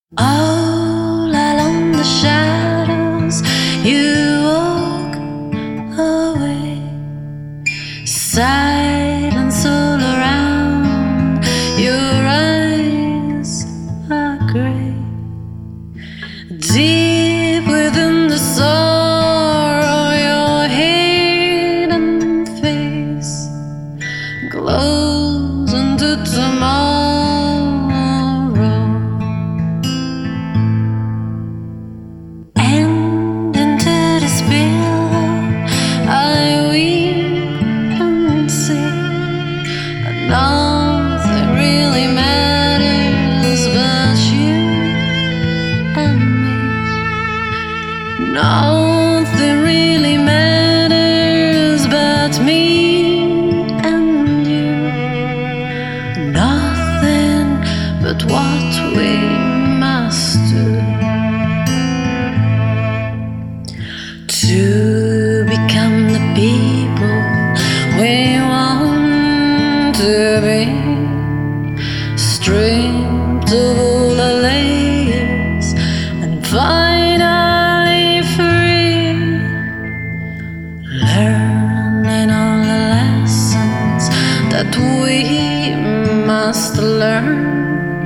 All along the shadows you walk away. Silence all around, your eyes are gray. Deep within the sorrow, your hidden face glows into tomorrow. And into this pillow I weep and say nothing really matters but you and me. Nothing really matters but me and you. Nothing but what we must do to become the people we want to be. Stripped of all the layers and finally free. Learning all the lessons that we must learn.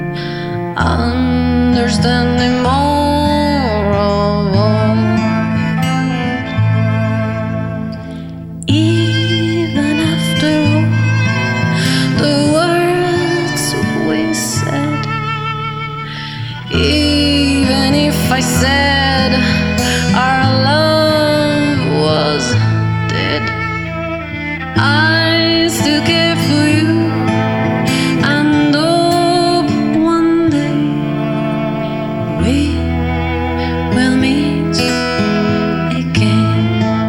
Understanding more of all. Even after all the words we said, even if I said our love was dead, I still care for you and hope one day we will meet again.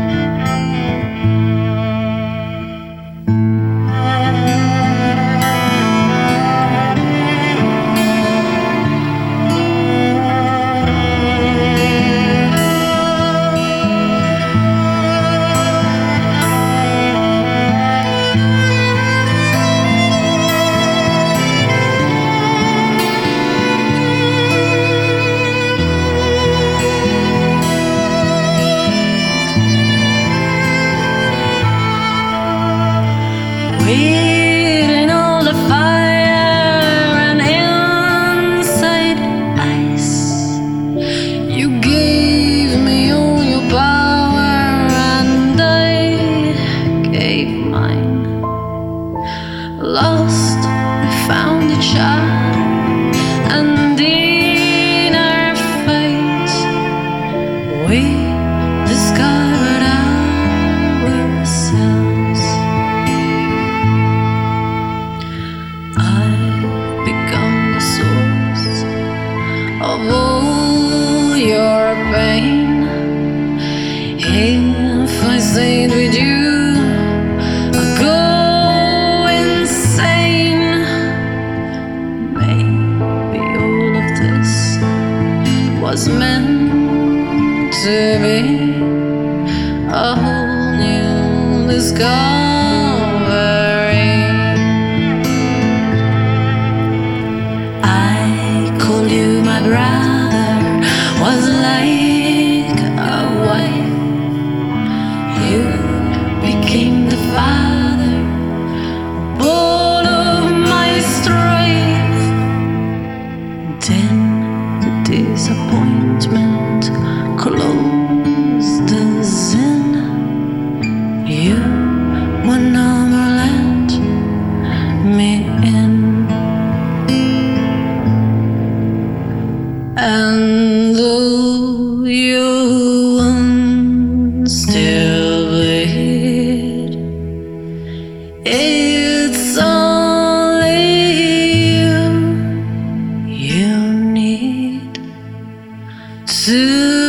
Within all the fire and inside ice, you gave me all your power and I gave mine. Lost, we found each other, and in our fate we discovered ourselves. I've become the source of all your pain. If I stayed with you, I'd go insane. Maybe all of this was meant to be a whole new discovery. You, my brother, was like a wife. You became the father of all of my strife. Then the disappointment closed us in. You would never let me in. And though you once still bleed, it's only you need to